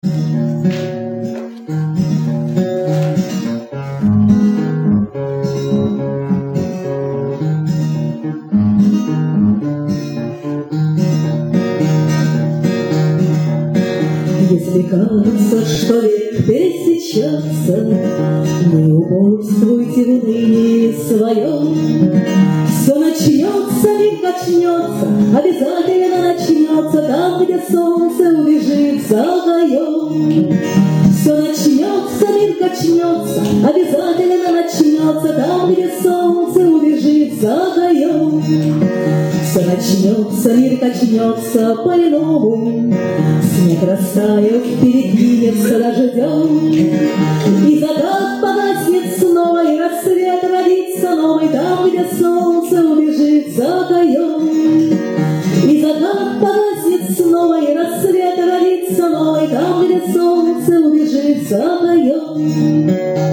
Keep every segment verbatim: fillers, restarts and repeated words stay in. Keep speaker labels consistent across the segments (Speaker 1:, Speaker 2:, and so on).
Speaker 1: Если кажется, что век пересечется, не упорствуйте в унынии своем. Все начнется, миг начнется, обязательно начнется там, где солнце убежит за гаем. Все начнется, мир качнется, обязательно начнется там, где солнце убежит за гаем. Все начнется, мир качнется по-иному, снег растает, перекинется дождем, и закат погаснет снова, и рассвет родится новый там, где солнце убежит за гаем. И закат погаснет снова, и рассвет родится новый там, где солнце убежит за гаем.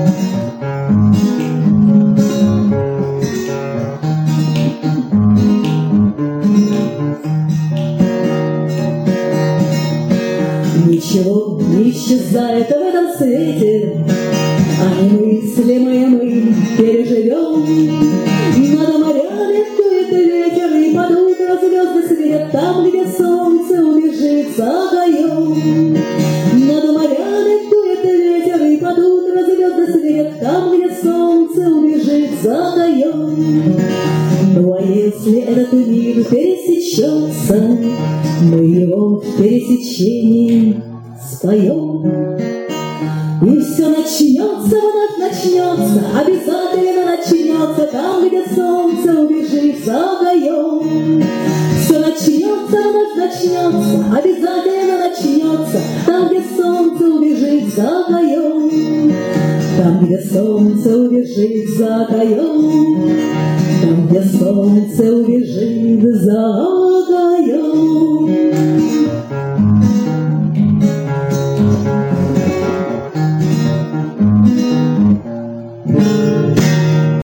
Speaker 1: Ничего не исчезает в этом свете, а немыслимое мы переживем. Над морями дует ветер, и под утро звезды светят там, где солнце убежит за гаем. Над морями дует ветер, и под утро звезды светят там, где солнце убежит за гаем. Ну а если этот мир пересечется, мы его в пересечении споем. И все начнется, вновь начнется, обязательно начнется там, где солнце убежит за гаем. Все начнется, вновь начнется, обязательно начнется там, где солнце убежит за гаем. Там, где солнце убежит за гаем, там, где солнце убежит за гаем.